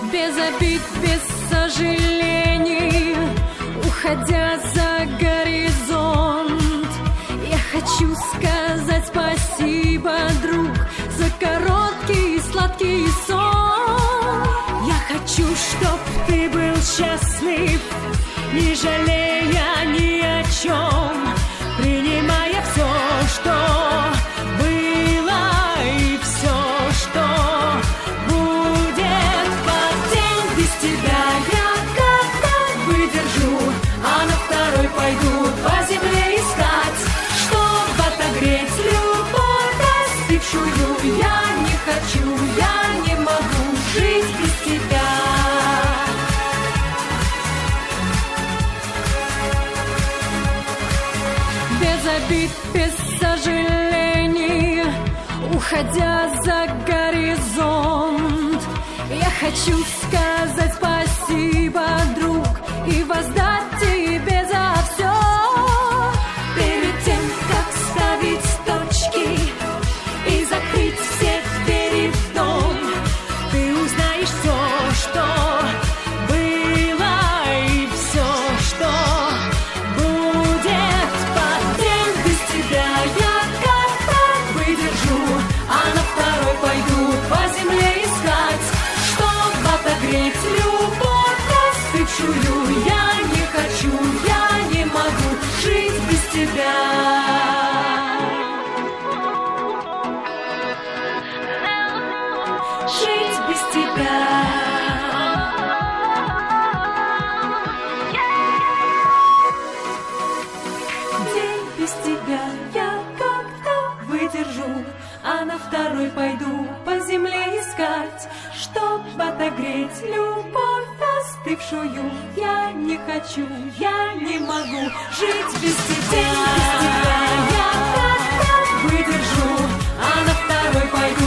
Без обид, без сожалений, уходя за горизонт, я хочу сказать спасибо, друг, за короткий и сладкий сон. Я хочу, чтоб ты был счастлив, не жалея ни о чем, принимая все, что было, и все, что будет. Под день без тебя я как-то выдержу, а на второй пойду по земле искать, чтоб отогреть любовь остывшую. Я не хочу, я не могу жить без тебя. Без обид, без сожалений, уходя за горизонт, я хочу сказать спасибо, друг, и воздать тебе за все. Перед тем, как ставить точки и закрыть все двери в дом, ты узнаешь все, что было, и все, что будет. Под день без тебя я как-то выдержу, а на второй пойду по земле искать, чтоб отогреть любовь остывшую. Я не хочу, я не могу жить без тебя. Жить без тебя. День без тебя я как-то выдержу, а на второй пойду по земле искать, чтоб отогреть любовь остывшую. Я не хочу, я не могу жить без тебя. День без тебя я как-то выдержу, а на второй пойду